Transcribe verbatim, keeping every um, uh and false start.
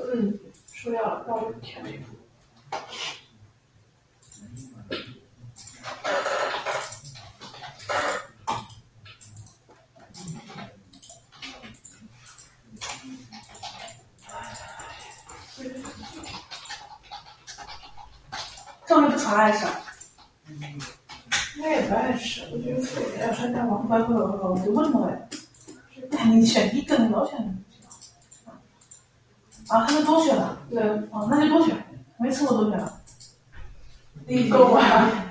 嗯，说要帮我调一个。 上面不常爱吃。 应该也不爱吃，我觉得肥的要穿大王八不不不， 就问我哎， 看你选一根老选的。 啊，还能多选了？ 对， 哦，那就多选，没吃过多选了。 你够啊。